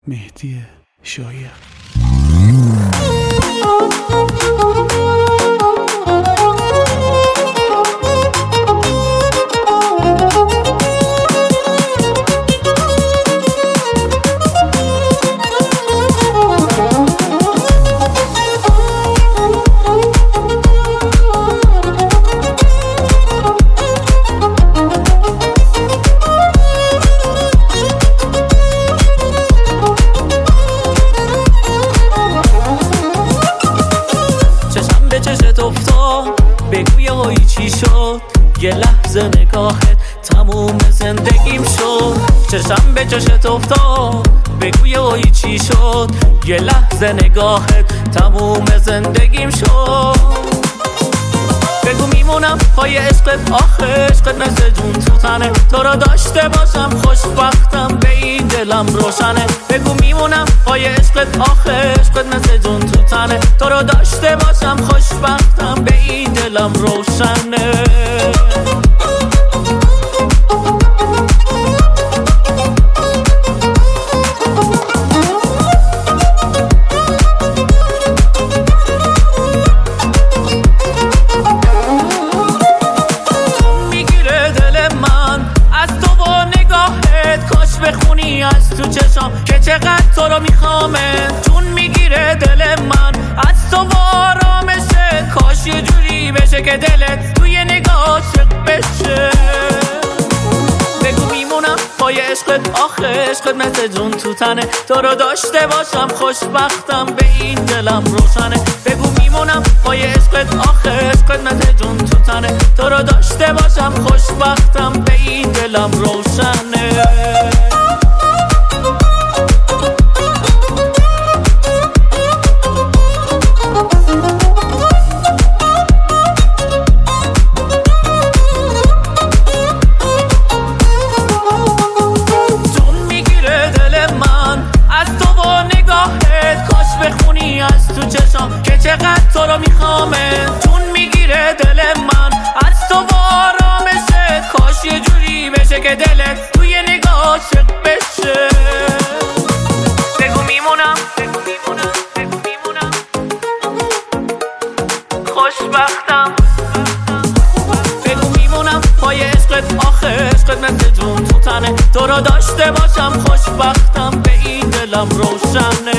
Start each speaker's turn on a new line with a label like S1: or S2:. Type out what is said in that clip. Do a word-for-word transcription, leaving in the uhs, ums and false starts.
S1: مهدی شایر.
S2: چشت افتاد بگوی هایی چی شد، یه لحظه نگاهت تموم زندگیم شد. چشم به چشت افتاد بگوی هایی چی شد، یه لحظه نگاهت تموم زندگیم شد. بگو میمونم پای عشقت، آخه عشقت مثل جون تو تنه، تو را داشته باشم خوشبختم به این دلم روشنه. بگو میمونم پای عشقت، آخه عشقت مثل جون تو تنه، تو را داشته باشم خوشبختم به این دلم روشنه. بخونی از تو چشام که چقدر تو رو میخوامه، چون میگیره دل من از تو وارامشه. کاش یه جوری بشه که دلت توی نگاه عاشق بشه. بگو میمونم پای عشقت، آخه عشقت مثل جون تو تنه، تو رو داشته باشم خوشبختم به این دلم روشنه. بگو میمونم پای عشقت، آخه عشقت مثل جون تو تنه، تو رو داشته باشم خوشبختم به این دلم روشنه. بخونی از تو چشام که چقدر تو رو میخوامه، چون میگیره دل من از تو وارامشه. کاش یه جوری بشه که دلت توی نگاه عاشق بشه. بگو میمونم بگو میمونم بگو میمونم خوشبختم. بگو میمونم پای عشقت، آخه عشقت مثل جون تو تنه، تو رو داشته باشم خوشبختم به این دلم روشنه.